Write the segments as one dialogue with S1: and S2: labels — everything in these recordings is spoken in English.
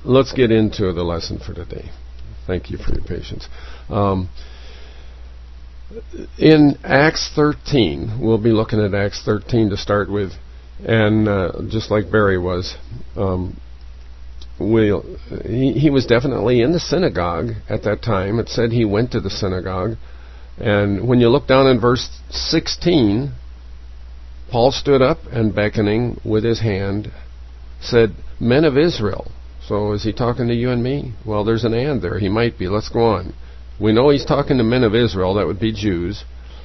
S1: let's get into the lesson for today. Thank you for your patience. In Acts 13, we'll be looking at Acts 13 to start with, and just like Barry was, he was definitely in the synagogue at that time. It said he went to the synagogue, and when you look down in verse 16, Paul stood up and beckoning with his hand said, "Men of Israel." So is he talking to you and me? Well, there's an "and" there. He might be. Let's go on. We know he's talking to men of Israel. That would be Jews.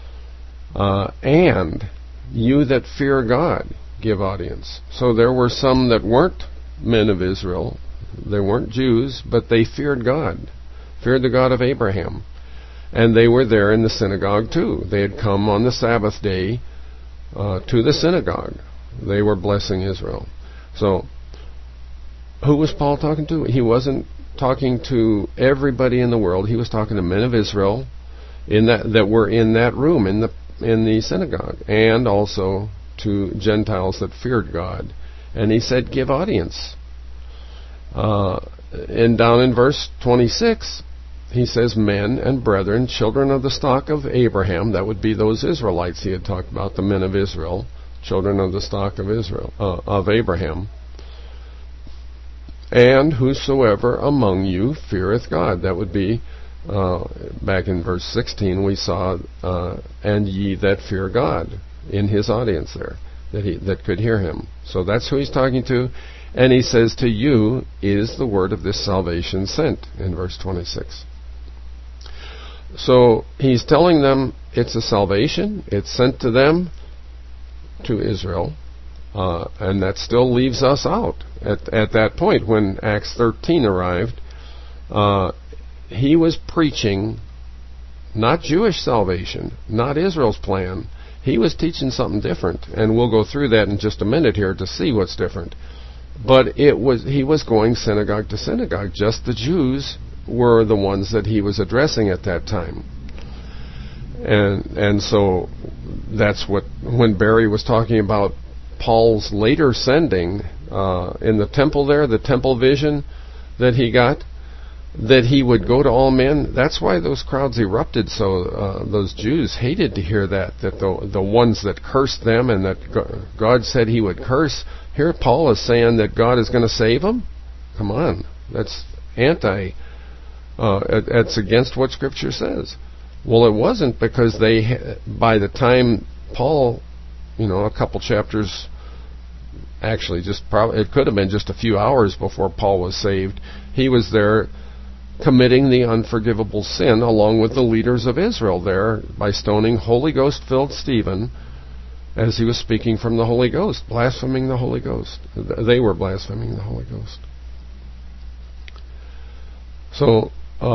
S1: "And you that fear God, give audience." So there were some that weren't men of Israel. They weren't Jews, but they feared God, feared the God of Abraham. And they were there in the synagogue too. They had come on the Sabbath day to the synagogue. They were blessing Israel. So, who was Paul talking to? He wasn't talking to everybody in the world. He was talking to men of Israel that were in that room in the synagogue, and also to Gentiles that feared God. And he said, "Give audience." And down in verse 26, he says, "Men and brethren, children of the stock of Abraham," that would be those Israelites he had talked about, the men of Israel, children of the stock of Israel, of Abraham. "And whosoever among you feareth God," that would be, back in verse 16 we saw, "and ye that fear God," in his audience there, that could hear him. So that's who he's talking to. And he says, "To you is the word of this salvation sent," in verse 26. So he's telling them it's a salvation. It's sent to them, to Israel. And that still leaves us out. At that point, when Acts 13 arrived, he was preaching not Jewish salvation, not Israel's plan. He was teaching something different. And we'll go through that in just a minute here to see what's different. But he was going synagogue to synagogue. Just the Jews were the ones that he was addressing at that time. And so that's when Barry was talking about Paul's later sending in the temple there, the temple vision that he got, that he would go to all men. That's why those crowds erupted. So those Jews hated to hear that the ones that cursed them and that God said he would curse. Here Paul is saying that God is going to save them. Come on, that's it's against what Scripture says. Well, it wasn't, because by the time Paul, a couple chapters, actually it could have been just a few hours before Paul was saved, he was there committing the unforgivable sin along with the leaders of Israel there by stoning Holy Ghost-filled Stephen as he was speaking from the Holy Ghost, blaspheming the Holy Ghost. They were blaspheming the Holy Ghost. So,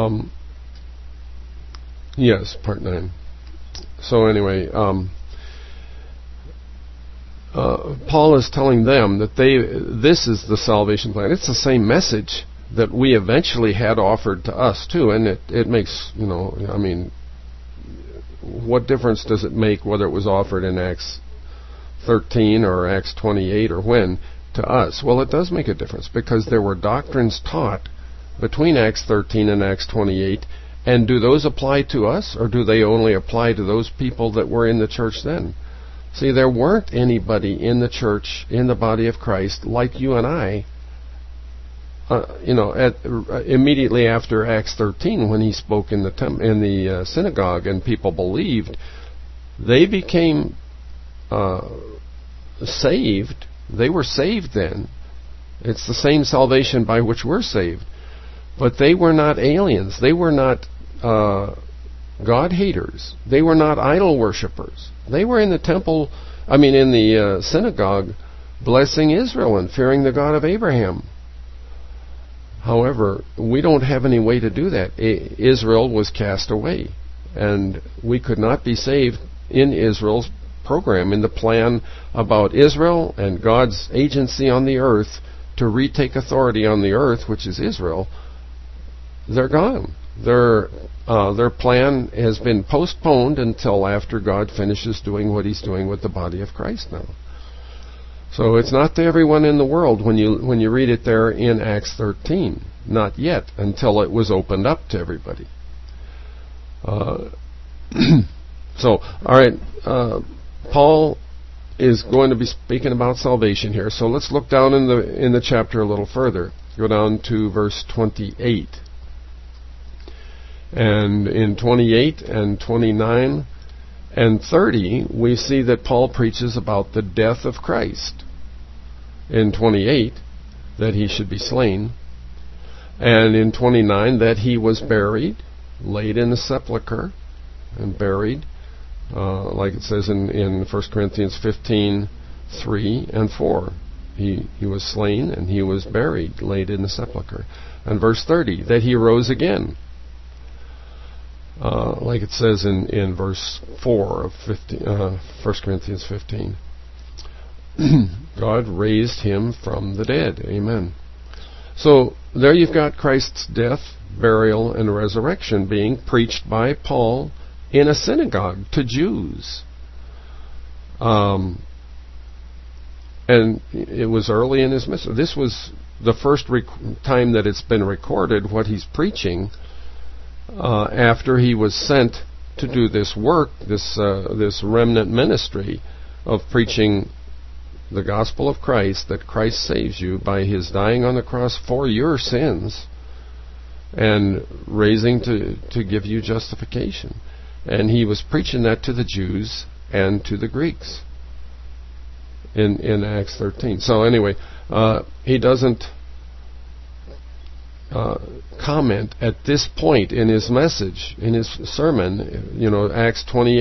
S1: yes, part 9. So anyway, Paul is telling them that this is the salvation plan. It's the same message that we eventually had offered to us too, and it makes, what difference does it make whether it was offered in Acts 13 or Acts 28 or when to us? Well, it does make a difference, because there were doctrines taught between Acts 13 and Acts 28, and do those apply to us, or do they only apply to those people that were in the church then? See, there weren't anybody in the church, in the body of Christ, like you and I, immediately after Acts 13, when he spoke in the synagogue and people believed. They became saved. They were saved then. It's the same salvation by which we're saved. But they were not aliens. They were not God haters. They were not idol worshippers. They were in the temple, in the synagogue, blessing Israel and fearing the God of Abraham. However, we don't have any way to do that. Israel was cast away, and we could not be saved in Israel's program, in the plan about Israel and God's agency on the earth to retake authority on the earth, which is Israel. They're gone. Their plan has been postponed until after God finishes doing what he's doing with the body of Christ now. So it's not to everyone in the world when you read it there in Acts 13. Not yet, until it was opened up to everybody. So, all right, Paul is going to be speaking about salvation here. So let's look down in the chapter a little further. Go down to verse 28. And in 28 and 29 and 30, we see that Paul preaches about the death of Christ. In 28, that he should be slain. And in 29, that he was buried, laid in a sepulchre, and buried, like it says in 1 Corinthians 15, 3 and 4. He was slain, and he was buried, laid in the sepulchre. And verse 30, that he rose again. Like it says in verse 4 of 1 Corinthians 15. God raised him from the dead. Amen. So there you've got Christ's death, burial, and resurrection being preached by Paul in a synagogue to Jews. And it was early in his ministry. This was the first time that it's been recorded, what he's preaching, after he was sent to do this work, this remnant ministry of preaching the gospel of Christ, that Christ saves you by his dying on the cross for your sins and raising to give you justification. And he was preaching that to the Jews and to the Greeks in Acts 13. So anyway, he doesn't comment at this point in his message, in his sermon, Acts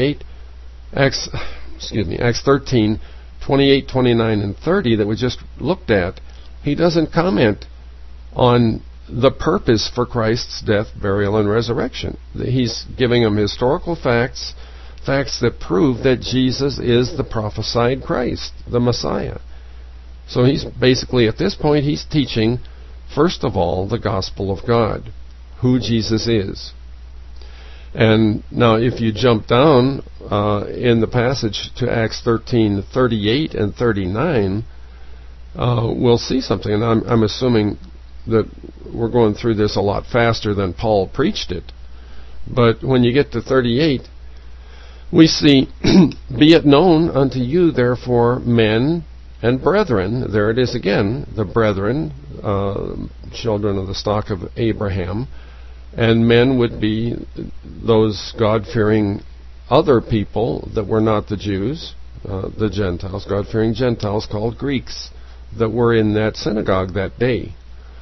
S1: 13, 28, 29, and 30 that we just looked at. He doesn't comment on the purpose for Christ's death, burial, and resurrection. He's giving them historical facts that prove that Jesus is the prophesied Christ, the Messiah. So he's basically, at this point, he's teaching, first of all, the gospel of God, who Jesus is. And now if you jump down in the passage to Acts 13, 38 and 39, we'll see something. And I'm assuming that we're going through this a lot faster than Paul preached it. But when you get to 38, we see, be it known unto you, therefore, men and brethren, there it is again, the brethren, children of the stock of Abraham, and men would be those God-fearing other people that were not the Jews, the Gentiles, God-fearing Gentiles called Greeks, that were in that synagogue that day.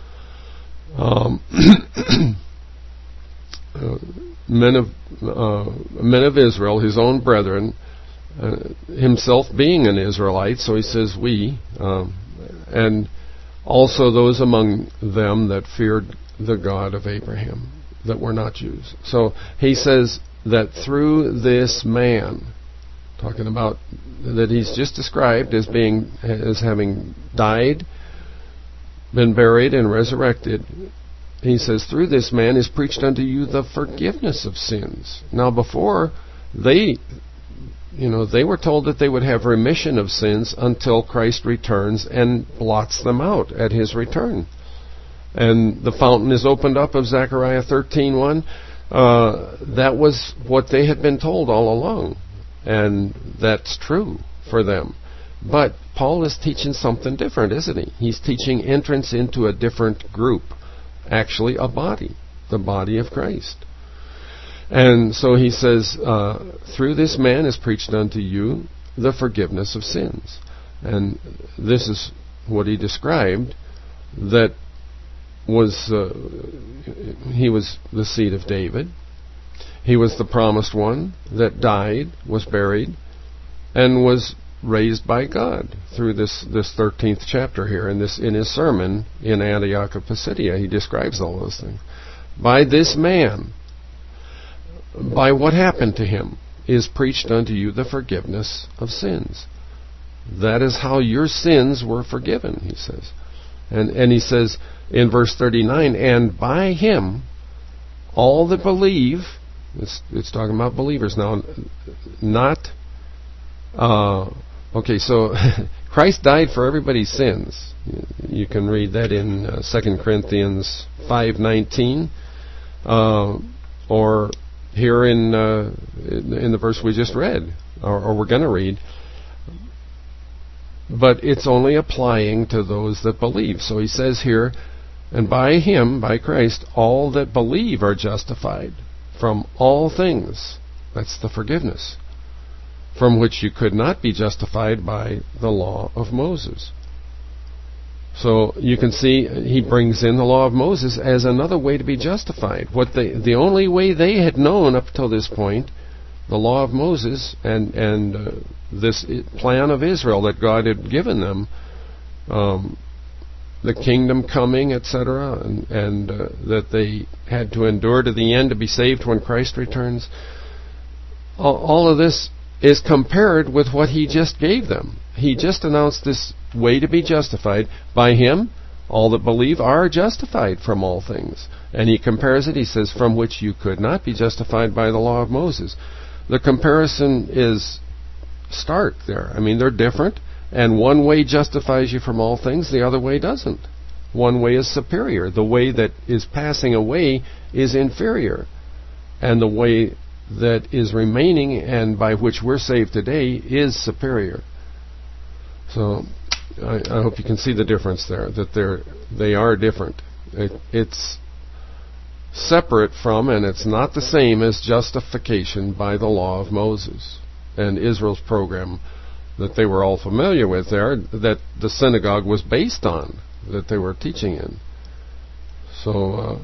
S1: Men of Israel, his own brethren, himself being an Israelite, so he says we, and also those among them that feared the God of Abraham, that were not Jews. So he says that through this man, talking about that he's just described as having died, been buried, and resurrected, he says, through this man is preached unto you the forgiveness of sins. Now before, they were told that they would have remission of sins until Christ returns and blots them out at his return. And the fountain is opened up of Zechariah 13:1. That was what they had been told all along. And that's true for them. But Paul is teaching something different, isn't he? He's teaching entrance into a different group. Actually, a body. The body of Christ. And so he says, through this man is preached unto you the forgiveness of sins. And this is what he described, that was he was the seed of David. He was the promised one that died, was buried, and was raised by God through this 13th chapter here. In his sermon in Antioch of Pisidia, he describes all those things. By this man, by what happened to him, is preached unto you the forgiveness of sins. That is how your sins were forgiven, he says. And he says in verse 39, and by him all that believe, it's talking about believers now, not, okay, so Christ died for everybody's sins. You can read that in 2 Corinthians 5:19, or here in the verse we just read, or we're going to read. But it's only applying to those that believe. So he says here, and by him, by Christ, all that believe are justified from all things. That's the forgiveness, from which you could not be justified by the law of Moses. So you can see he brings in the law of Moses as another way to be justified. The only way they had known up till this point, the law of Moses and this plan of Israel that God had given them, the kingdom coming, etc., and that they had to endure to the end to be saved when Christ returns. All of this is compared with what he just gave them. He just announced this way to be justified. By him, all that believe are justified from all things. And he compares it, he says, from which you could not be justified by the law of Moses. The comparison is stark there. I mean, they're different, and one way justifies you from all things, the other way doesn't. One way is superior. The way that is passing away is inferior. And the way that is remaining and by which we're saved today is superior. So I hope you can see the difference there, that they are different. It's separate from, and it's not the same as justification by the law of Moses and Israel's program that they were all familiar with there, that the synagogue was based on, that they were teaching in. So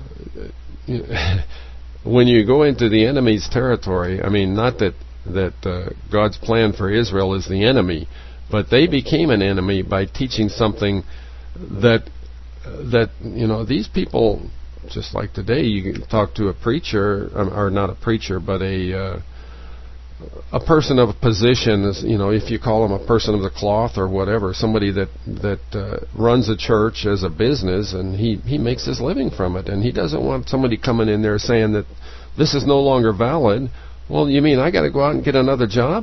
S1: when you go into the enemy's territory, I mean, not that God's plan for Israel is the enemy, but they became an enemy by teaching something that these people, just like today, you talk to a preacher, or not a preacher, but a person of a position, if you call him a person of the cloth or whatever, somebody that runs a church as a business, and he makes his living from it, and he doesn't want somebody coming in there saying that this is no longer valid. Well, you mean I got to go out and get another job?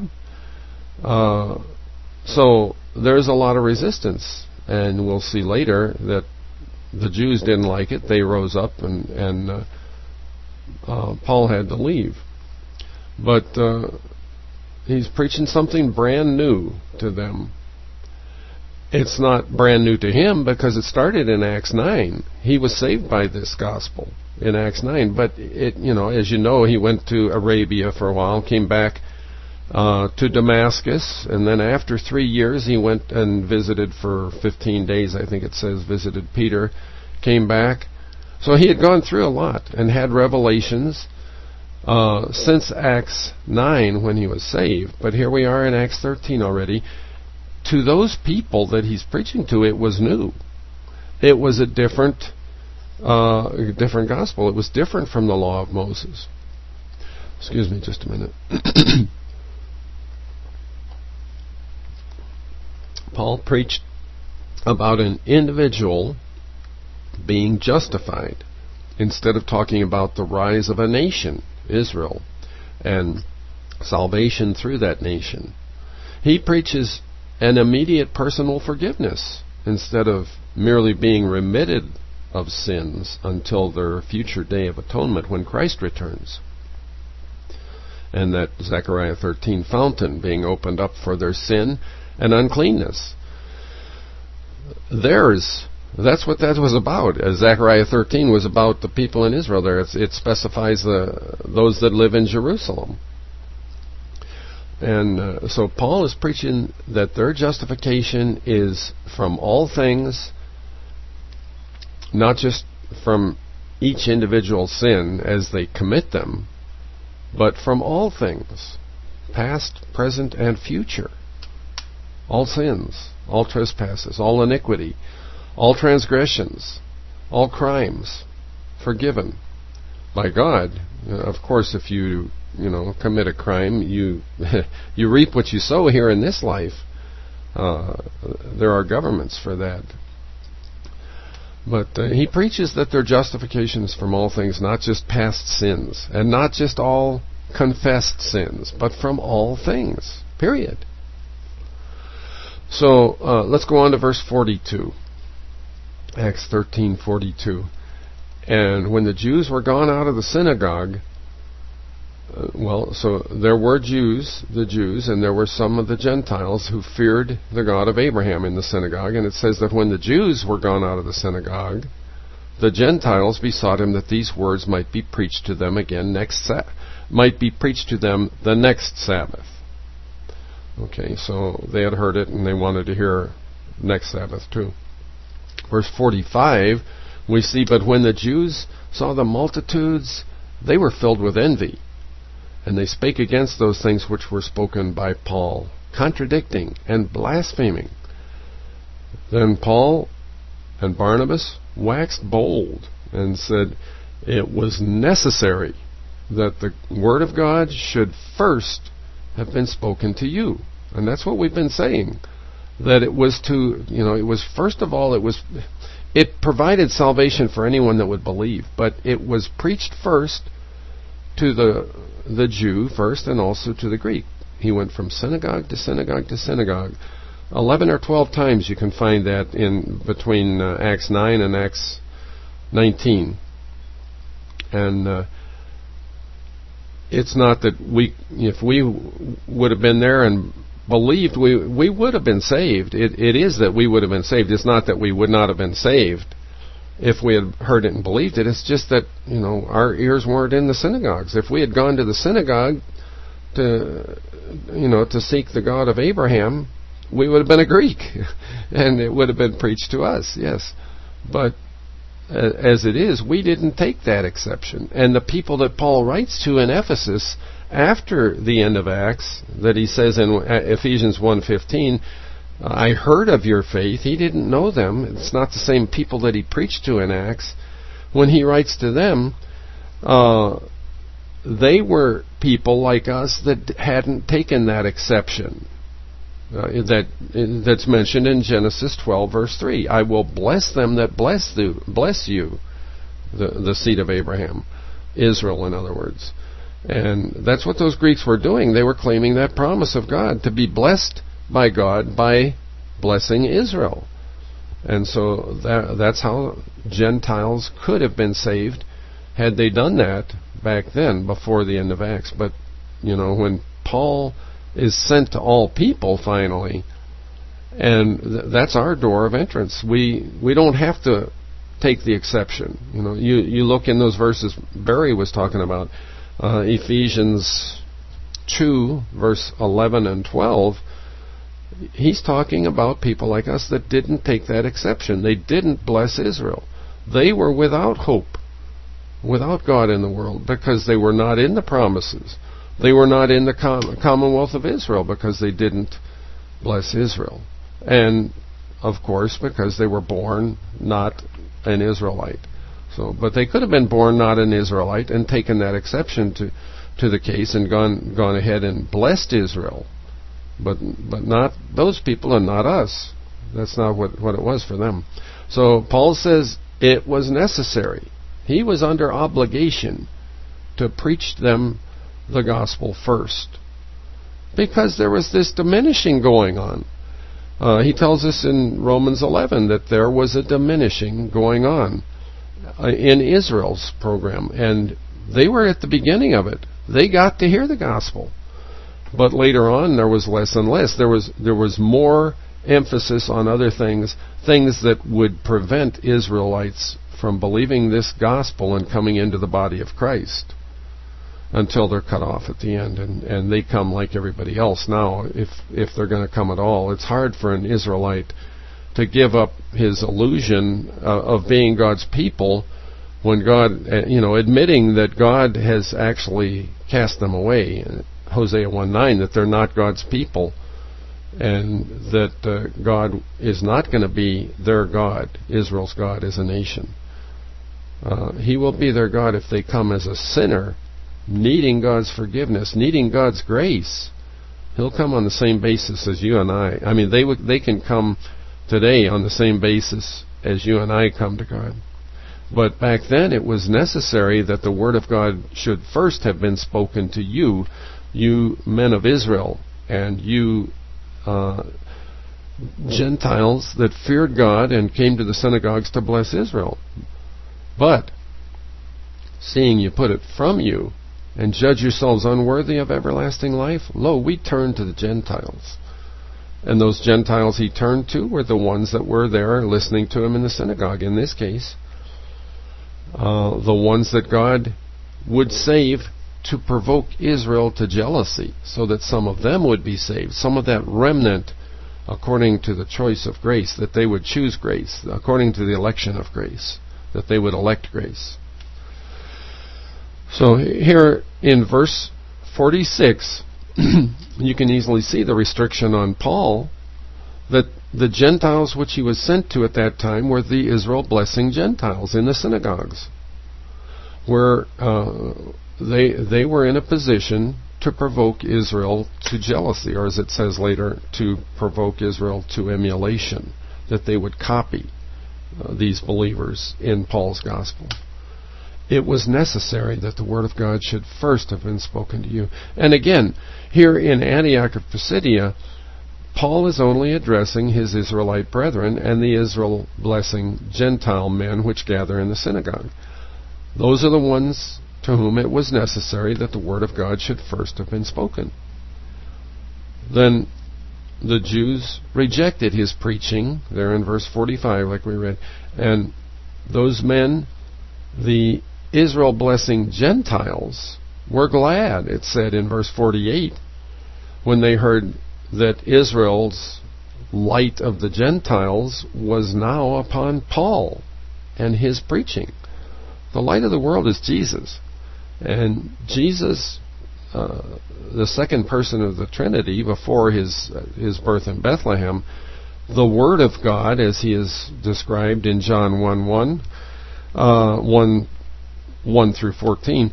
S1: So there's a lot of resistance, and we'll see later that the Jews didn't like it. They rose up, and Paul had to leave. But he's preaching something brand new to them. It's not brand new to him because it started in Acts 9. He was saved by this gospel in Acts 9. But as you know, he went to Arabia for a while, came back to Damascus, and then after 3 years he went and visited for 15 days, I think it says, visited Peter, came back. So he had gone through a lot and had revelations since Acts 9 when he was saved. But here we are in Acts 13 already. To those people that he's preaching to, it was new. It was a different gospel. It was different from the law of Moses. Excuse me just a minute. Paul preached about an individual being justified instead of talking about the rise of a nation, Israel, and salvation through that nation. He preaches an immediate personal forgiveness instead of merely being remitted of sins until their future day of atonement when Christ returns. And that Zechariah 13 fountain being opened up for their sin and uncleanness. That's what that was about. Zechariah 13 was about the people in Israel there. It specifies those that live in Jerusalem. And so Paul is preaching that their justification is from all things, not just from each individual sin as they commit them, but from all things, past, present, and future. All sins, all trespasses, all iniquity, all transgressions, all crimes, forgiven by God. Of course, if you commit a crime, you you reap what you sow here in this life. There are governments for that. But he preaches that their justification is from all things, not just past sins, and not just all confessed sins, but from all things, period. So let's go on to verse 42. Acts 13:42. And when the Jews were gone out of the synagogue, so there were the Jews, and there were some of the Gentiles who feared the God of Abraham in the synagogue. And it says that when the Jews were gone out of the synagogue, the Gentiles besought him that these words might be preached to them again the next Sabbath. Okay, so they had heard it and they wanted to hear next Sabbath too. Verse 45, we see, but when the Jews saw the multitudes, they were filled with envy, and they spake against those things which were spoken by Paul, contradicting and blaspheming. Then Paul and Barnabas waxed bold and said it was necessary that the word of God should first have been spoken to you. And that's what we've been saying. That it was it provided salvation for anyone that would believe, but it was preached first to the Jew first and also to the Greek. He went from synagogue to synagogue to synagogue. 11 or 12 times you can find that in between Acts 9 and Acts 19. And it's not that if we would have been there and believed, we would have been saved. It is that we would have been saved. It's not that we would not have been saved if we had heard it and believed it. It's just that, our ears weren't in the synagogues. If we had gone to the synagogue to seek the God of Abraham, we would have been a Greek, and it would have been preached to us, yes. But as it is, we didn't take that exception. And the people that Paul writes to in Ephesus after the end of Acts, that he says in Ephesians 1:15, I heard of your faith. He didn't know them. It's not the same people that he preached to in Acts. When he writes to them, they were people like us that hadn't taken that exception. That's mentioned in Genesis 12, verse 3. I will bless them that bless you, the seed of Abraham, Israel, in other words. And that's what those Greeks were doing. They were claiming that promise of God, to be blessed by God by blessing Israel. And so that's how Gentiles could have been saved had they done that back then, before the end of Acts. But, when Paul is sent to all people finally, and that's our door of entrance. We don't have to take the exception. You look in those verses Barry was talking about, Ephesians 2, verse 11 and 12, he's talking about people like us that didn't take that exception. They didn't bless Israel. They were without hope, without God in the world, because they were not in the promises. They were not in the Commonwealth of Israel because they didn't bless Israel. And, of course, because they were born not an Israelite. But they could have been born not an Israelite and taken that exception to the case and gone ahead and blessed Israel. But not those people and not us. That's not what it was for them. So Paul says it was necessary. He was under obligation to preach them the gospel first, because there was this diminishing going on. He tells us in Romans 11 that there was a diminishing going on in Israel's program, and they were at the beginning of it. They got to hear the gospel, but later on there was less and less. There was more emphasis on other things that would prevent Israelites from believing this gospel and coming into the body of Christ, until they're cut off at the end, and they come like everybody else now, if they're going to come at all. It's hard for an Israelite to give up his illusion of being God's people when God, admitting that God has actually cast them away. Hosea 1:9, that they're not God's people, and that God is not going to be their God, Israel's God as a nation. He will be their God if they come as a sinner, needing God's forgiveness, needing God's grace. He'll come on the same basis as you and I. I mean, they can come today on the same basis as you and I come to God. But back then it was necessary that the Word of God should first have been spoken to you men of Israel, and you Gentiles that feared God and came to the synagogues to bless Israel. But, seeing you put it from you, and judge yourselves unworthy of everlasting life, lo, we turn to the Gentiles. And those Gentiles he turned to were the ones that were there listening to him in the synagogue. In this case, the ones that God would save to provoke Israel to jealousy, so that some of them would be saved, some of that remnant, according to the choice of grace, that they would choose grace, according to the election of grace, that they would elect grace. So here in verse 46, you can easily see the restriction on Paul, that the Gentiles which he was sent to at that time were the Israel blessing Gentiles in the synagogues, where they were in a position to provoke Israel to jealousy, or as it says later, to provoke Israel to emulation, that they would copy these believers in Paul's gospel. It was necessary that the word of God should first have been spoken to you. And again, here in Antioch of Pisidia, Paul is only addressing his Israelite brethren and the Israel blessing Gentile men which gather in the synagogue. Those are the ones to whom it was necessary that the word of God should first have been spoken. Then the Jews rejected his preaching, there in verse 45, like we read, and those men, the Israel blessing Gentiles, were glad, it said in verse 48, when they heard that Israel's light of the Gentiles was now upon Paul and his preaching. The light of the world is Jesus. And Jesus, the second person of the Trinity, before his birth in Bethlehem, the Word of God, as he is described in John 1 through 14,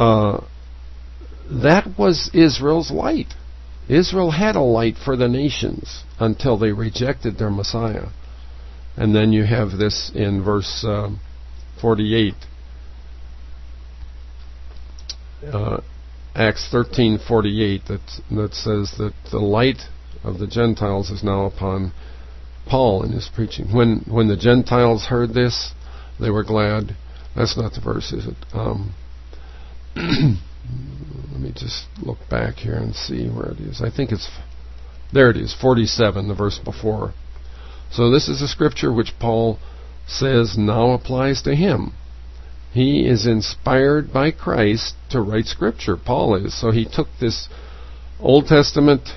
S1: that was Israel's light. Israel had a light for the nations until they rejected their Messiah. And then you have this in verse 48. Acts 13:48 that says that the light of the Gentiles is now upon Paul in his preaching. When the Gentiles heard this, they were glad. That's not the verse, is it? Let me just look back here and see where it is. I think there it is, 47, the verse before. So this is a scripture which Paul says now applies to him. He is inspired by Christ to write Scripture. Paul is. So he took this Old Testament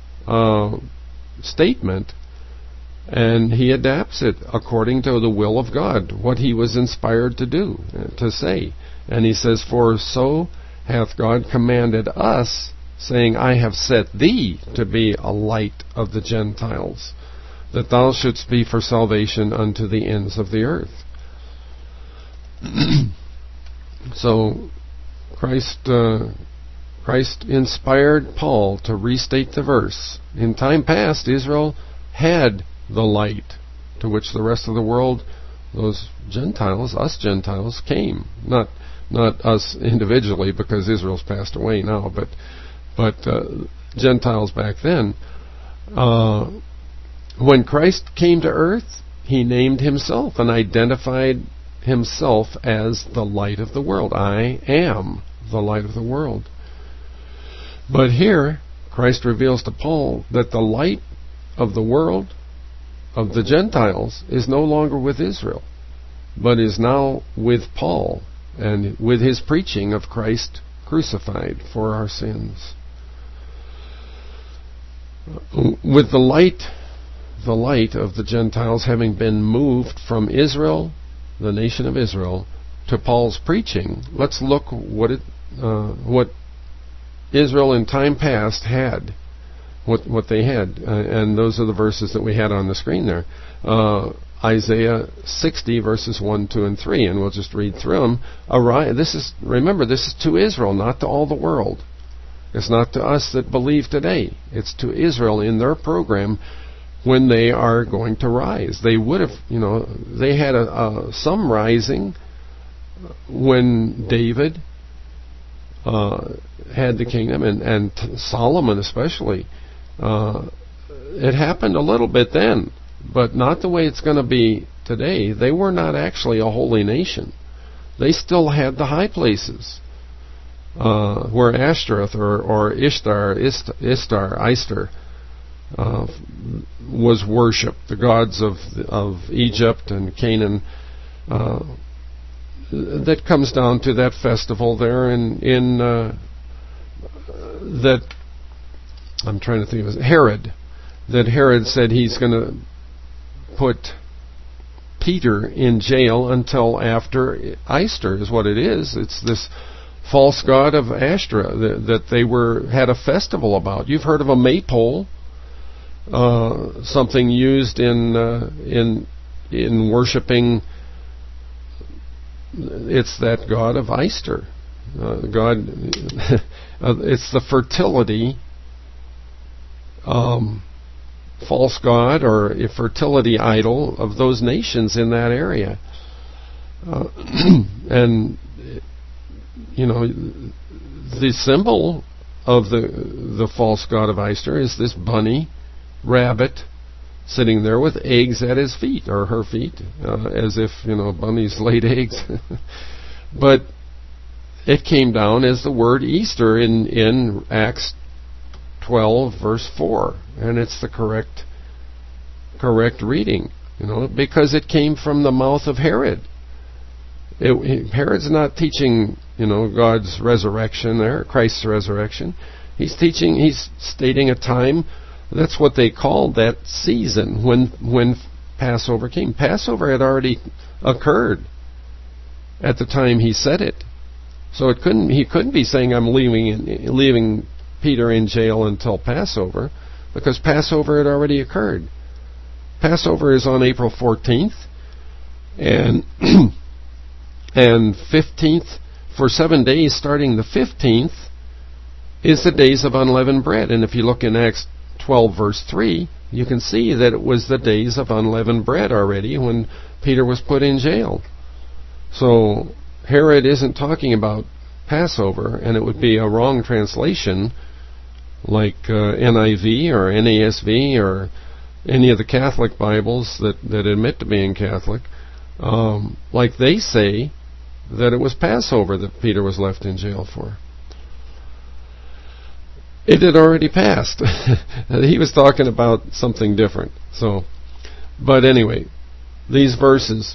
S1: statement and he adapts it according to the will of God, what he was inspired to do, to say. And he says, for so hath God commanded us, saying, I have set thee to be a light of the Gentiles, that thou shouldst be for salvation unto the ends of the earth. So Christ inspired Paul to restate the verse. In time past, Israel had the light to which the rest of the world, those Gentiles, us Gentiles, came. Not us individually, because Israel's passed away now, but Gentiles back then. When Christ came to earth, he named himself and identified himself as the light of the world. I am the light of the world. But here, Christ reveals to Paul that the light of the world, of the Gentiles, is no longer with Israel, but is now with Paul and with his preaching of Christ crucified for our sins. With the light of the Gentiles having been moved from Israel, the nation of Israel, to Paul's preaching, let's look what Israel in time past had, what they had, and those are the verses that we had on the screen there. Isaiah 60 verses 1, 2, and 3, and we'll just read through them. Remember, this is to Israel, not to all the world. It's not to us that believe today. It's to Israel in their program when they are going to rise. They would have, they had some rising when David had the kingdom, and Solomon especially. it happened a little bit then, but not the way it's going to be today. They were not actually a holy nation. They still had the high places where Ashtoreth or Ishtar was worshipped, the gods of Egypt and Canaan. That comes down to that festival there in that I'm trying to think of it, Herod. That Herod said he's going to put Peter in jail until after Easter is what it is. It's this false god of Ashtoreth that they had a festival about. You've heard of a maypole, something used in worshiping. It's that god of Easter. It's the fertility false god or a fertility idol of those nations in that area. And the symbol of the false god of Easter is this bunny rabbit sitting there with eggs at his feet or her feet, as if bunnies laid eggs. But it came down as the word Easter in Acts 12 verse 4, and it's the correct reading, because it came from the mouth of Herod. Herod's not teaching God's resurrection there, Christ's resurrection. He's stating a time. That's what they called that season when Passover came. Passover had already occurred at the time he said it, so he couldn't be saying I'm leaving Peter in jail until Passover, because Passover had already occurred. Passover is on April 14th, and 15th, for 7 days starting the 15th, is the days of unleavened bread. And if you look in Acts 12 verse 3, you can see that it was the days of unleavened bread already when Peter was put in jail. So Herod isn't talking about Passover, and it would be a wrong translation like NIV or NASV or any of the Catholic Bibles that admit to being Catholic, like they say that it was Passover that Peter was left in jail for. It had already passed. He was talking about something different. But anyway, these verses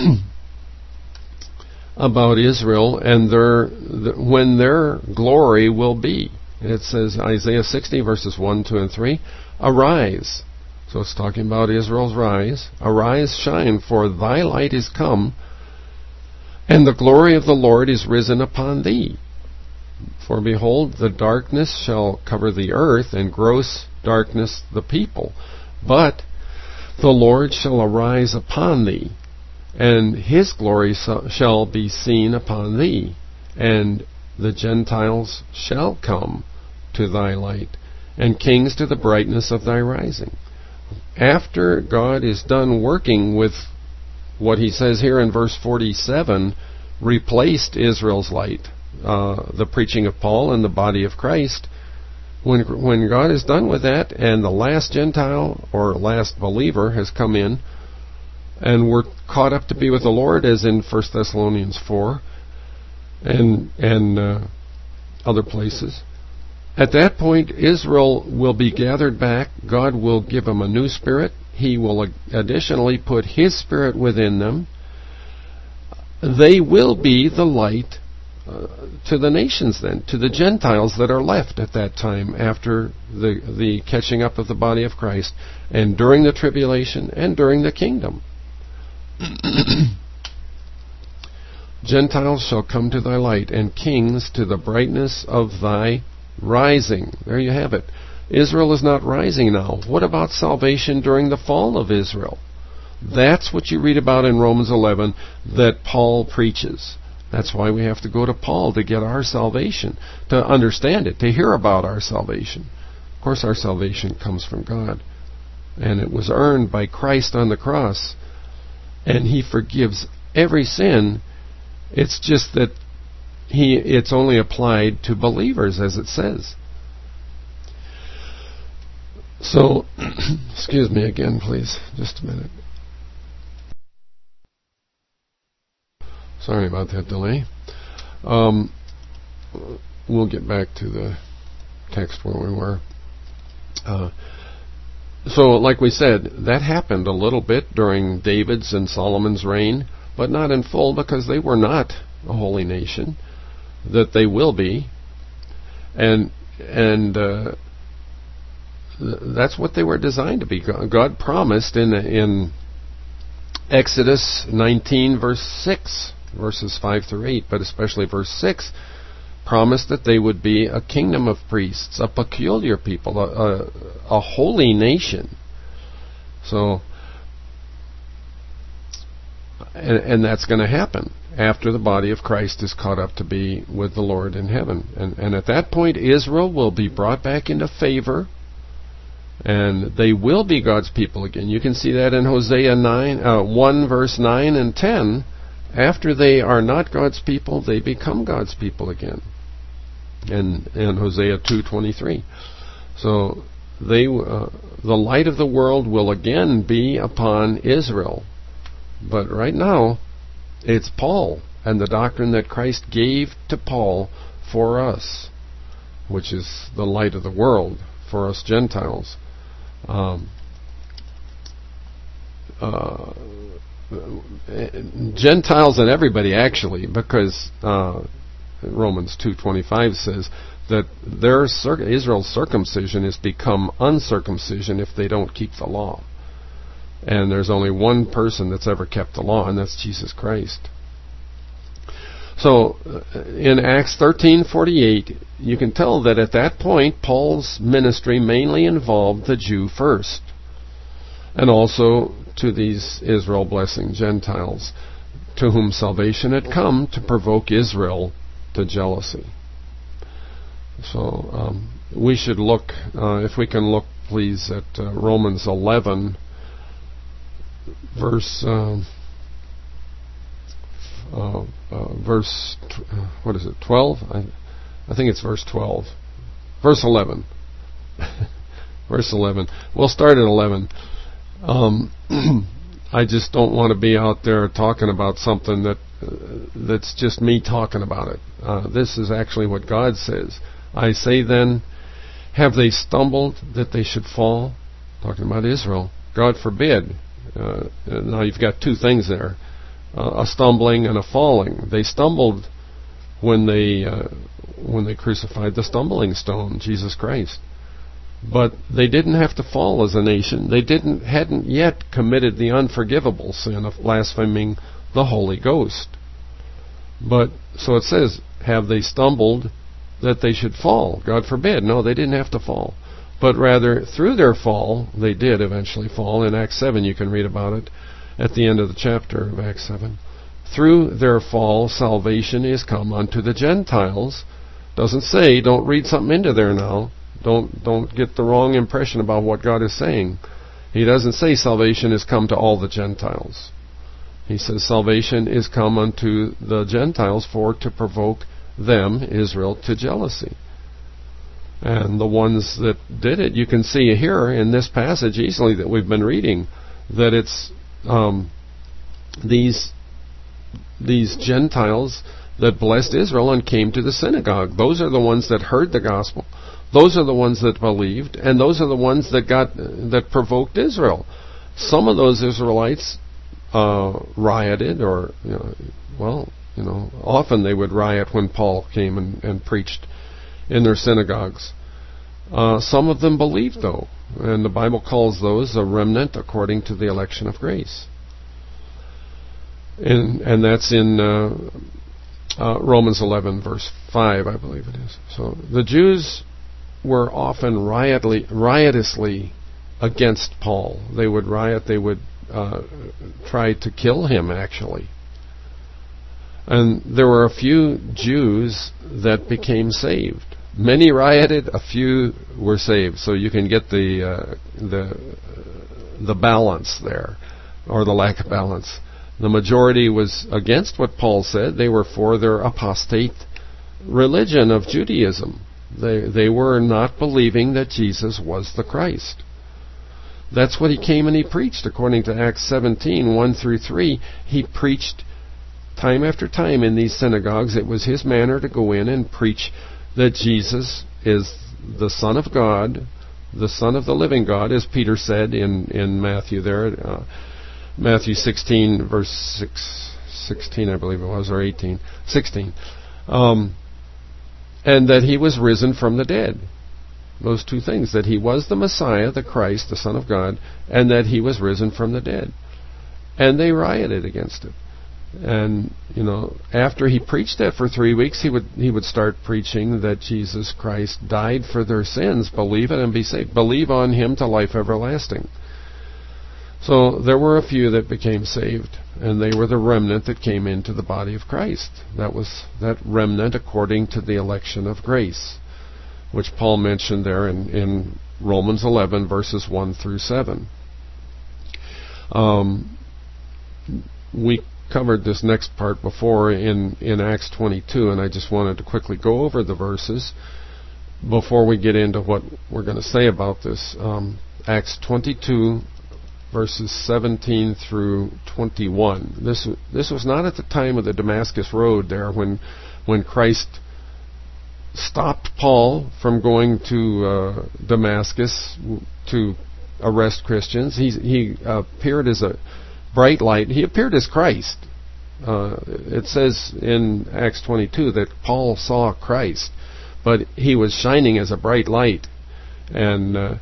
S1: about Israel and when their glory will be. It says, Isaiah 60 verses 1, 2, and 3, arise. So it's talking about Israel's rise. Arise, shine, for thy light is come, and the glory of the Lord is risen upon thee. For behold, the darkness shall cover the earth, and gross darkness the people. But the Lord shall arise upon thee, and his glory shall be seen upon thee, and the Gentiles shall come to thy light, and kings to the brightness of thy rising. After God is done working with what he says here in verse 47, replaced Israel's light, the preaching of Paul and the body of Christ, when God is done with that, and the last Gentile or last believer has come in, and we're caught up to be with the Lord, as in 1 Thessalonians 4, and other places. At that point, Israel will be gathered back. God will give them a new spirit. He will additionally put his spirit within them. They will be the light to the nations then, to the Gentiles that are left at that time after the catching up of the body of Christ, and during the tribulation and during the kingdom. Gentiles shall come to thy light, and kings to the brightness of thy rising. There you have it. Israel is not rising now. What about salvation during the fall of Israel? That's what you read about in Romans 11 that Paul preaches. That's why we have to go to Paul to get our salvation, to understand it, to hear about our salvation. Of course, our salvation comes from God, and it was earned by Christ on the cross, and he forgives every sin. It's just that it's only applied to believers, as it says. So Excuse me again, please. Just a minute. Sorry about that delay. We'll get back to the text where we were. So, like we said, that happened a little bit during David's and Solomon's reign, but not in full, because they were not a holy nation. That they will be, and that's what they were designed to be. God promised in Exodus 19, verse 6, verses 5 through 8, but especially verse 6, promised that they would be a kingdom of priests, a peculiar people, a holy nation. So, and that's going to happen after the body of Christ is caught up to be with the Lord in heaven. And at that point, Israel will be brought back into favor, and they will be God's people again. You can see that in Hosea 1, verse 9 and 10. After they are not God's people, they become God's people again. And Hosea 2:23. So the light of the world will again be upon Israel. But right now, it's Paul and the doctrine that Christ gave to Paul for us, which is the light of the world for us Gentiles. Gentiles and everybody, actually, because Romans 2:25 says that Israel's circumcision is become uncircumcision if they don't keep the law. And there's only one person that's ever kept the law, and that's Jesus Christ. So, in Acts 13:48, you can tell that at that point, Paul's ministry mainly involved the Jew first, and also to these Israel-blessing Gentiles, to whom salvation had come to provoke Israel to jealousy. So, we should look, if we can look, please, at Romans 11, verse 12? I think it's verse 12. Verse 11. Verse 11. We'll start at 11. I just don't want to be out there talking about something that's just me talking about it. This is actually what God says. I say then, have they stumbled that they should fall? Talking about Israel. God forbid. Now you've got two things there. A stumbling and a falling. They stumbled when they crucified the stumbling stone, Jesus Christ. But they didn't have to fall as a nation. They hadn't yet committed the unforgivable sin of blaspheming the Holy Ghost. But so it says, have they stumbled that they should fall? God forbid. No, they didn't have to fall. But rather, through their fall, they did eventually fall. In Acts 7, you can read about it at the end of the chapter of Acts 7. Through their fall, salvation is come unto the Gentiles. Doesn't say, don't read something into there now. Don't get the wrong impression about what God is saying. He doesn't say salvation is come to all the Gentiles. He says salvation is come unto the Gentiles for to provoke them, Israel, to jealousy. And the ones that did it, you can see here in this passage easily that we've been reading, that it's these Gentiles that blessed Israel and came to the synagogue. Those are the ones that heard the gospel. Those are the ones that believed, and those are the ones that provoked Israel. Some of those Israelites rioted, or often they would riot when Paul came and preached in their synagogues. Some of them believed, though, and the Bible calls those a remnant according to the election of grace. And that's in Romans 11, verse 5, I believe it is. So the Jews were often riotously against Paul. They would riot, they would try to kill him, actually. And there were a few Jews that became saved. Many rioted, a few were saved. So you can get the balance there, or the lack of balance. The majority was against what Paul said. They were for their apostate religion of Judaism. They were not believing that Jesus was the Christ. That's what he came and he preached, according to Acts 17, 1 through 3. He preached time after time in these synagogues. It was his manner to go in and preach that Jesus is the Son of God, the Son of the living God, as Peter said in Matthew there, Matthew 16, verse 16, I believe it was, or 18, 16. And that he was risen from the dead. Those two things, that he was the Messiah, the Christ, the Son of God, and that he was risen from the dead. And they rioted against it. And, after he preached that for 3 weeks, he would start preaching that Jesus Christ died for their sins. Believe it and be saved. Believe on him to life everlasting. So there were a few that became saved, and they were the remnant that came into the body of Christ. That was that remnant according to the election of grace, which Paul mentioned there in Romans 11, verses 1 through 7. We covered this next part before in Acts 22, and I just wanted to quickly go over the verses before we get into what we're going to say about this. Acts 22, verses 17 through 21. This was not at the time of the Damascus Road there when Christ stopped Paul from going to Damascus to arrest Christians. He appeared as a bright light. He appeared as Christ. It says in Acts 22 that Paul saw Christ, but he was shining as a bright light. And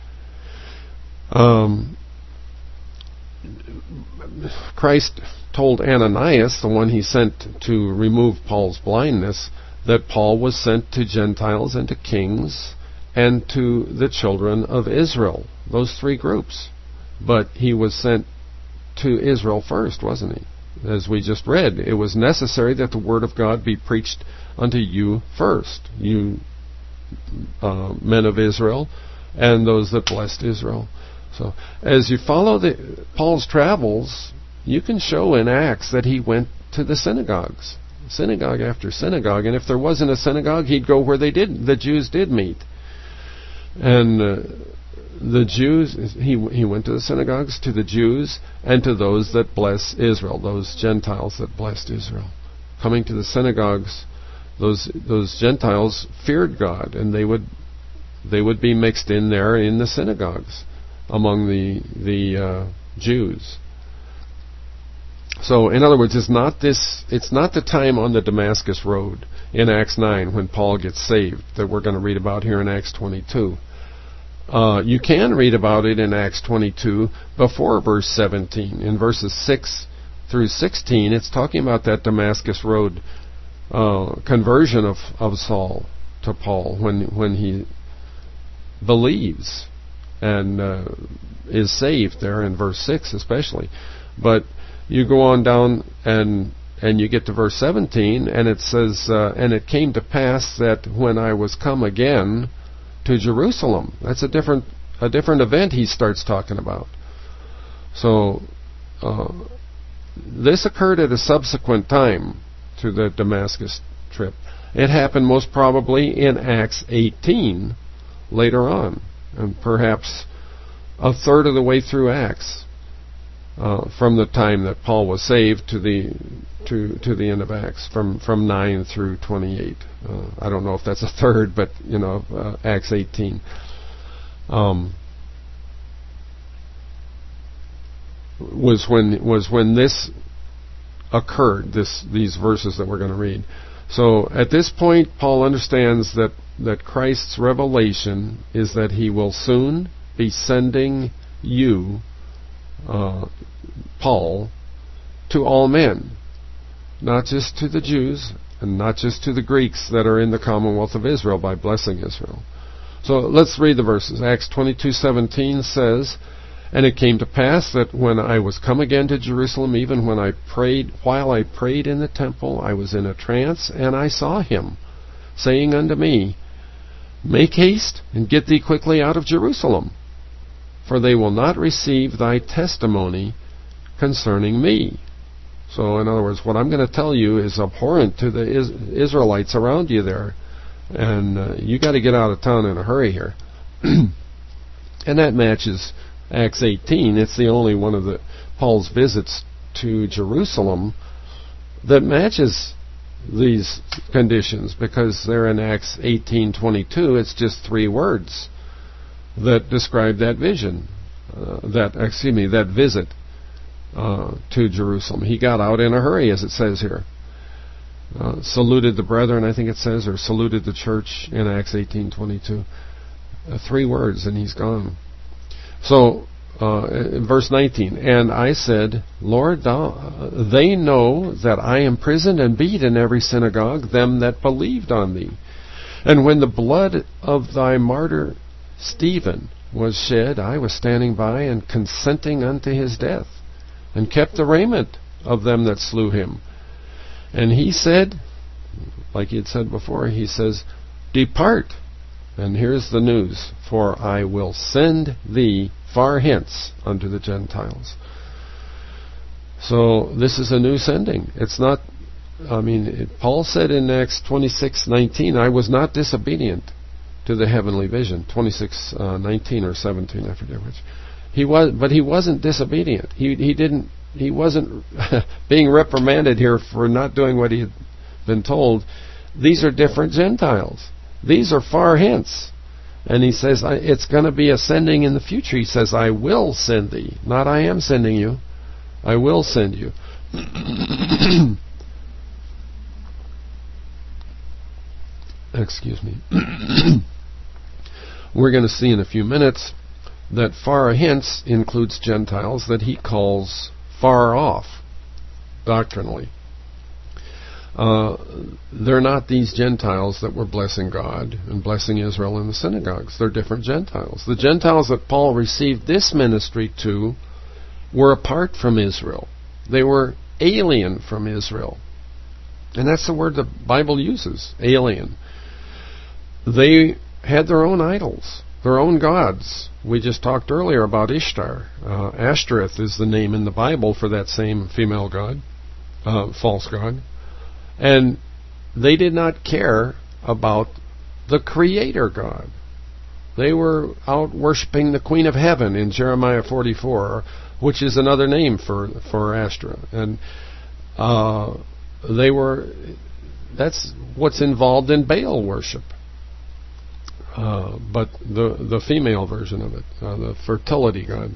S1: Christ told Ananias, the one he sent to remove Paul's blindness, that Paul was sent to Gentiles and to kings and to the children of Israel. Those three groups. But he was sent to Israel first, wasn't he? As we just read, it was necessary that the word of God be preached unto you first, you men of Israel, and those that blessed Israel. So, as you follow Paul's travels, you can show in Acts that he went to the synagogues, synagogue after synagogue, and if there wasn't a synagogue, he'd go where the Jews did meet. And the Jews, he went to the synagogues, to the Jews, and to those that bless Israel, those Gentiles that blessed Israel. Coming to the synagogues, those Gentiles feared God, and they would be mixed in there in the synagogues among the Jews. So, in other words, it's not the time on the Damascus Road in Acts 9 when Paul gets saved that we're going to read about here in Acts 22. You can read about it in Acts 22 before verse 17. In verses 6 through 16, it's talking about that Damascus Road conversion of Saul to Paul when he believes and is saved there in verse 6 especially. But you go on down and you get to verse 17, and it says, and it came to pass that when I was come again to Jerusalem. That's a different event he starts talking about. So this occurred at a subsequent time to the Damascus trip. It happened most probably in Acts 18 later on, and perhaps a third of the way through Acts, from the time that Paul was saved to the end of Acts, from 9 through 28. I don't know if that's a third, but Acts 18. Was when this occurred. These verses that we're going to read. So at this point, Paul understands that Christ's revelation is that he will soon be sending you, Paul, to all men, not just to the Jews and not just to the Greeks that are in the commonwealth of Israel by blessing Israel. So let's read the verses. Acts 22:17 says, and it came to pass that when I was come again to Jerusalem, even when while I prayed in the temple, I was in a trance, and I saw him, saying unto me, make haste, and get thee quickly out of Jerusalem, for they will not receive thy testimony concerning me. So, in other words, what I'm going to tell you is abhorrent to the Israelites around you there, and you got to get out of town in a hurry here. And that matches Acts 18, it's the only one of Paul's visits to Jerusalem that matches these conditions, because they're in Acts 18:22. It's just 3 words that describe that vision, that visit to Jerusalem. He got out in a hurry, as it says here. Saluted the brethren, I think it says, or saluted the church in Acts 18:22. 3 words, and he's gone. So, verse 19, and I said, Lord, they know that I imprisoned and beat in every synagogue them that believed on thee. And when the blood of thy martyr Stephen was shed, I was standing by and consenting unto his death, and kept the raiment of them that slew him. And he said, like he had said before, he says, depart. And here's the news, for I will send thee far hence unto the Gentiles. So this is a new sending. It's not, Paul said in Acts 26:19, I was not disobedient to the heavenly vision. 26:19 or 17, I forget which. He wasn't disobedient. He wasn't being reprimanded here for not doing what he had been told. These are different Gentiles. These are far hence. And he says, it's going to be a sending in the future. He says, I will send thee. Not I am sending you. I will send you. Excuse me. We're going to see in a few minutes that far hence includes Gentiles that he calls far off, doctrinally. They're not these Gentiles that were blessing God and blessing Israel in the synagogues. They're different Gentiles. The Gentiles that Paul received this ministry to were apart from Israel. They were alien from Israel. And that's the word the Bible uses, alien. They had their own idols, their own gods. We just talked earlier about Ishtar. Ashtoreth is the name in the Bible for that same female god, false god. And they did not care about the Creator God. They were out worshiping the Queen of Heaven in Jeremiah 44, which is another name for Ashtoreth. And that's what's involved in Baal worship. But the female version of it, the fertility god.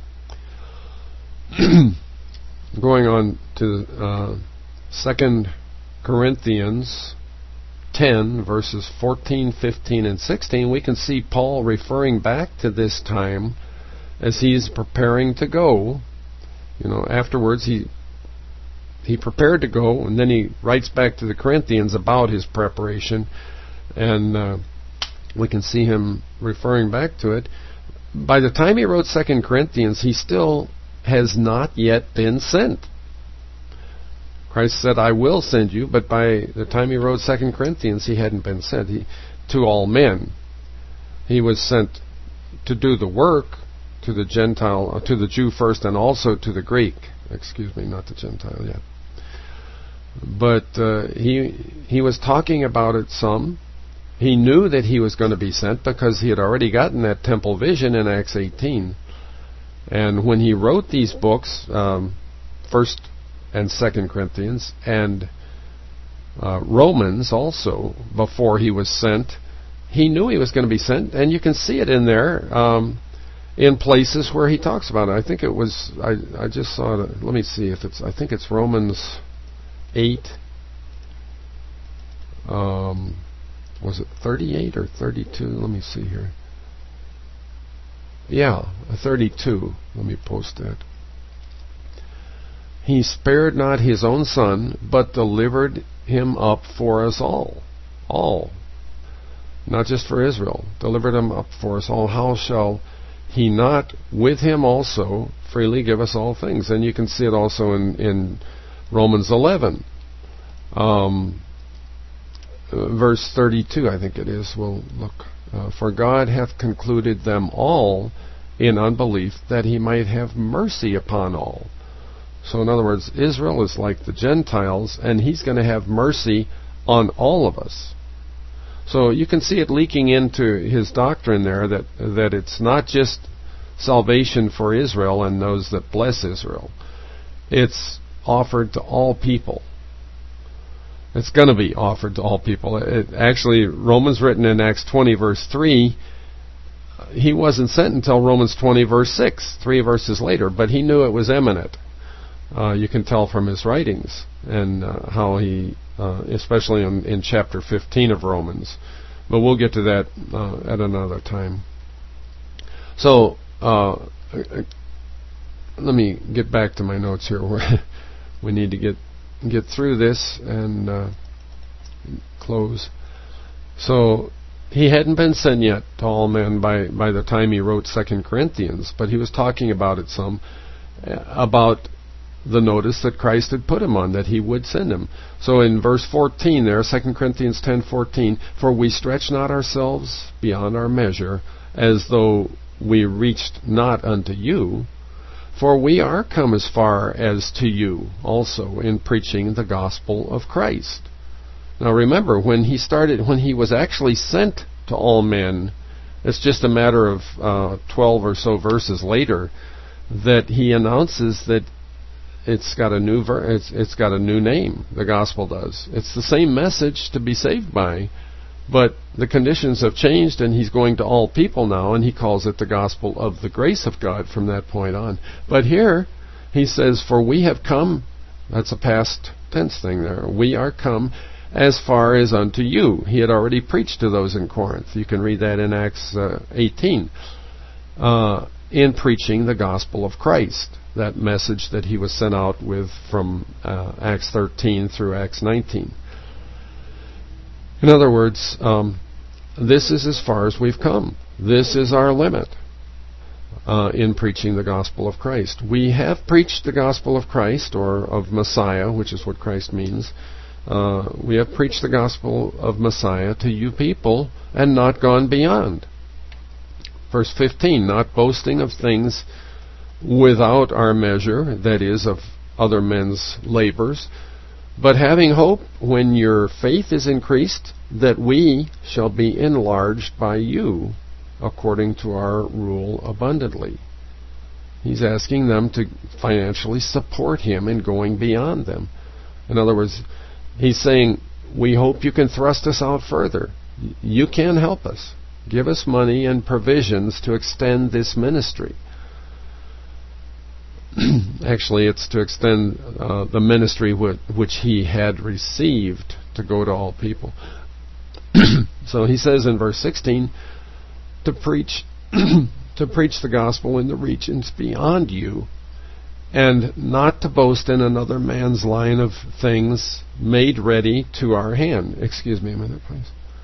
S1: Going on to 2 Corinthians 10, verses 14, 15, and 16, we can see Paul referring back to this time as he's preparing to go. Afterwards he prepared to go, and then he writes back to the Corinthians about his preparation, and we can see him referring back to it. By the time he wrote 2 Corinthians, he still has not yet been sent. Christ said, I will send you, but by the time he wrote 2 Corinthians, he hadn't been sent to all men. He was sent to do the work to the Gentile, to the Jew first, and also to the Greek. Excuse me, not the Gentile yet. But he was talking about it some. He knew that he was going to be sent because he had already gotten that temple vision in Acts 18. And when he wrote these books, 1st and 2 Corinthians, and Romans also, before he was sent, he knew he was going to be sent, and you can see it in there in places where he talks about it. I think it was, I just saw it, let me see if it's, I think it's Romans 8, was it 38 or 32? Let me see here. Yeah, 32. Let me post that. He spared not his own son, but delivered him up for us all. All. Not just for Israel. Delivered him up for us all. How shall he not with him also freely give us all things? And you can see it also in Romans 11. Verse 32, I think it is. We'll look. For God hath concluded them all in unbelief, that he might have mercy upon all. So in other words, Israel is like the Gentiles, and he's going to have mercy on all of us. So you can see it leaking into his doctrine there, that it's not just salvation for Israel and those that bless Israel. It's offered to all people. It's going to be offered to all people. Actually, Romans written in Acts 20 verse 3, he wasn't sent until Romans 20 verse 6, 3 verses later, but he knew it was imminent. You can tell from his writings and how he, especially in chapter 15 of Romans. But we'll get to that at another time. So, let me get back to my notes here. We need to get through this and close. So, he hadn't been sent yet to all men by the time he wrote 2 Corinthians, but he was talking about it some, about the notice that Christ had put him on, that he would send him. So in verse 14 there, 2 Corinthians 10:14, for we stretch not ourselves beyond our measure, as though we reached not unto you, for we are come as far as to you also in preaching the gospel of Christ. Now remember, when he was actually sent to all men, it's just a matter of 12 or so verses later that he announces that it's got a new it's got a new name. The gospel does. It's the same message to be saved by, but the conditions have changed, and he's going to all people now, and he calls it the gospel of the grace of God from that point on. But here he says, "For we have come." That's a past tense thing there. We are come as far as unto you. He had already preached to those in Corinth. You can read that in Acts 18. In preaching the gospel of Christ, that message that he was sent out with from Acts 13 through Acts 19. In other words, this is as far as we've come. This is our limit in preaching the gospel of Christ. We have preached the gospel of Christ, or of Messiah, which is what Christ means. We have preached the gospel of Messiah to you people and not gone beyond. Verse 15, not boasting of things without our measure, that is, of other men's labors, but having hope when your faith is increased, that we shall be enlarged by you, according to our rule abundantly. He's asking them to financially support him in going beyond them. In other words, he's saying, we hope you can thrust us out further. You can help us. Give us money and provisions to extend this ministry. Actually, it's to extend the ministry which he had received to go to all people. So he says in verse 16, to preach the gospel in the regions beyond you, and not to boast in another man's line of things made ready to our hand. Excuse me a minute, please.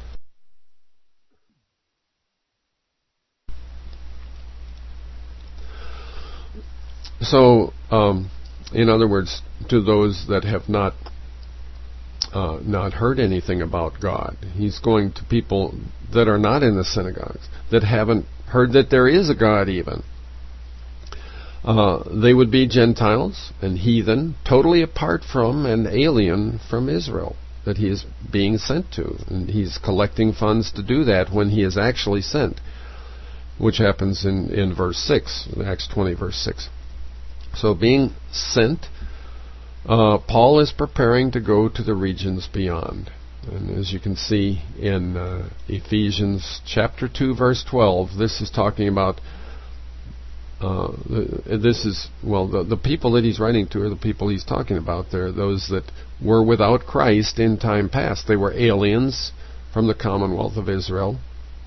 S1: So, in other words, to those that have not heard anything about God, he's going to people that are not in the synagogues, that haven't heard that there is a God even. They would be Gentiles and heathen, totally apart from and alien from Israel, that he is being sent to. And he's collecting funds to do that when he is actually sent, which happens in verse 6, Acts 20, verse 6. So being sent, Paul is preparing to go to the regions beyond. And as you can see in Ephesians chapter 2, verse 12, this is talking about the people that he's writing to are the people he's talking about. They're those that were without Christ in time past. They were aliens from the commonwealth of Israel.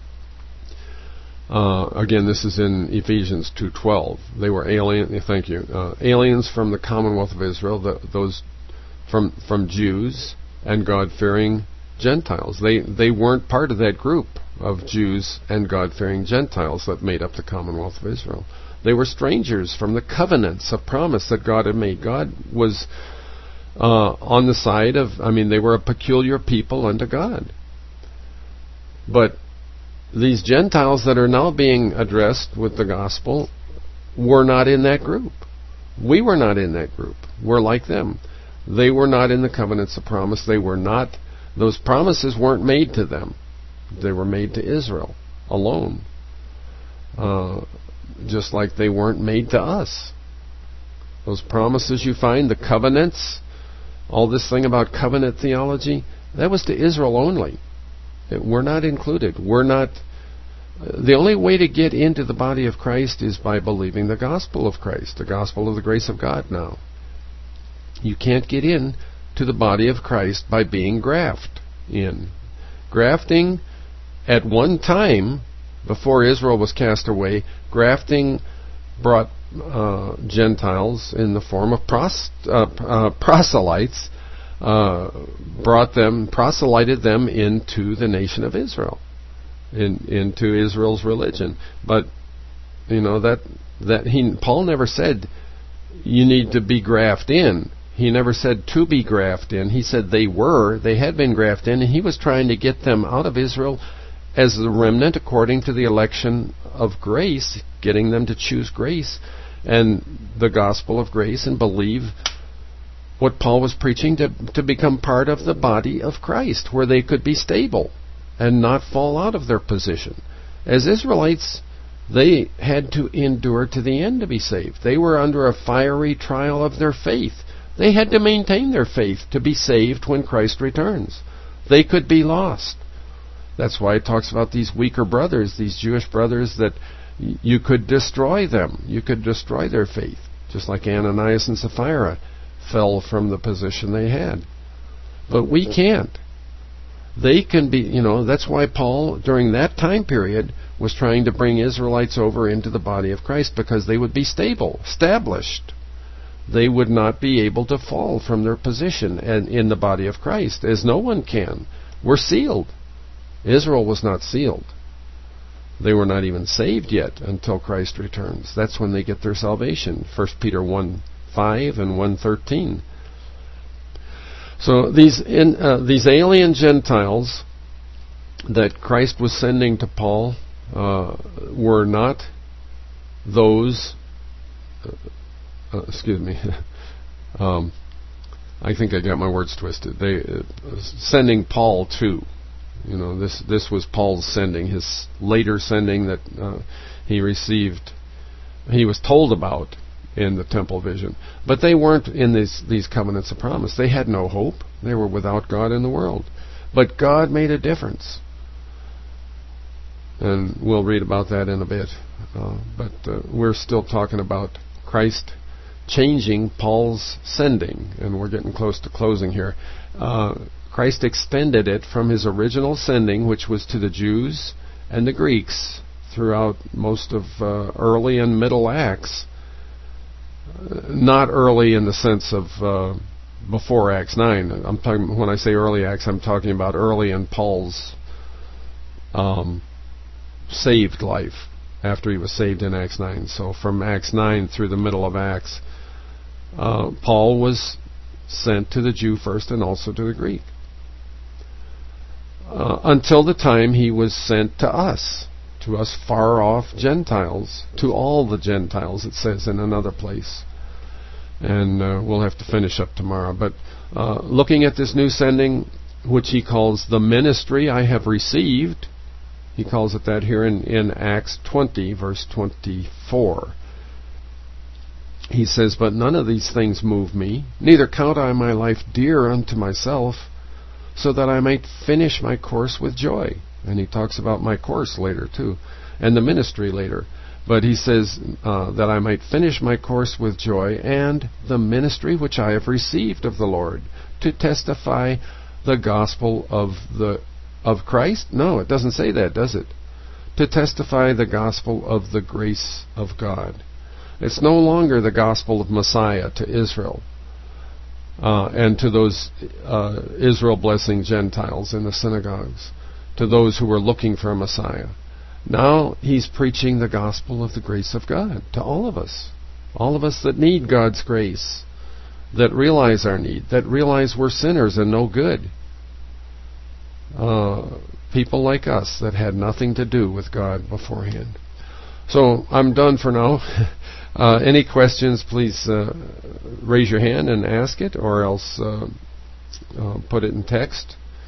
S1: Again, this is in Ephesians 2:12. They were aliens from the commonwealth of Israel, those from Jews and God-fearing Gentiles. They weren't part of that group of Jews and God-fearing Gentiles that made up the commonwealth of Israel. They were strangers from the covenants of promise that God had made. God was on the side of, they were a peculiar people unto God. But these Gentiles that are now being addressed with the gospel were not in that group. We were not in that group. We're like them. They were not in the covenants of promise. Those promises weren't made to them. They were made to Israel alone. just like they weren't made to us. Those promises you find, the covenants, all this thing about covenant theology, that was to Israel only. We're not included. We're not. The only way to get into the body of Christ is by believing the gospel of Christ, the gospel of the grace of God now. You can't get in to the body of Christ by being grafted in. Grafting, at one time, before Israel was cast away, grafting brought Gentiles in the form of proselytes, proselyted them into the nation of Israel, into Israel's religion. But Paul never said you need to be grafted in. He never said to be grafted in. He said they had been grafted in, and he was trying to get them out of Israel as the remnant according to the election of grace, getting them to choose grace and the gospel of grace and believe what Paul was preaching, to become part of the body of Christ, where they could be stable and not fall out of their position. As Israelites, they had to endure to the end to be saved. They were under a fiery trial of their faith. They had to maintain their faith to be saved when Christ returns. They could be lost. That's why it talks about these weaker brothers, these Jewish brothers, that you could destroy them. You could destroy their faith, just like Ananias and Sapphira fell from the position they had. But we can't. They can be, that's why Paul, during that time period, was trying to bring Israelites over into the body of Christ, because they would be stable, established. They would not be able to fall from their position in the body of Christ, as no one can. We're sealed. Israel was not sealed. They were not even saved yet until Christ returns. That's when they get their salvation. 1 Peter 1:5 and 1:13. So these alien Gentiles that Christ was sending to Paul were not those. Excuse me. I think I got my words twisted. They sending Paul to. This was Paul's sending, his later sending that he received, he was told about in the temple vision. But they weren't in these covenants of promise. They had no hope. They were without God in the world. But God made a difference. And we'll read about that in a bit. But we're still talking about Christ changing Paul's sending, and we're getting close to closing here. Christ extended it from his original sending, which was to the Jews and the Greeks, throughout most of early and middle Acts. Not early in the sense of before Acts 9. When I say early Acts, I'm talking about early in Paul's saved life, after he was saved in Acts 9. So from Acts 9 through the middle of Acts, Paul was sent to the Jew first and also to the Greek. Until the time he was sent to us far off Gentiles, to all the Gentiles, it says in another place. And we'll have to finish up tomorrow. But looking at this new sending, which he calls the ministry I have received, he calls it that here in Acts 20, verse 24. He says, "But none of these things move me, neither count I my life dear unto myself, so that I might finish my course with joy." And he talks about my course later too, and the ministry later. But he says that I might finish my course with joy, and the ministry which I have received of the Lord, to testify the gospel of Christ? No, it doesn't say that, does it? To testify the gospel of the grace of God. It's no longer the gospel of Messiah to Israel and to those Israel-blessing Gentiles in the synagogues, to those who were looking for a Messiah. Now he's preaching the gospel of the grace of God to all of us that need God's grace, that realize our need, that realize we're sinners and no good. People like us that had nothing to do with God beforehand. So I'm done for now. Any questions, please raise your hand and ask it, or else put it in text.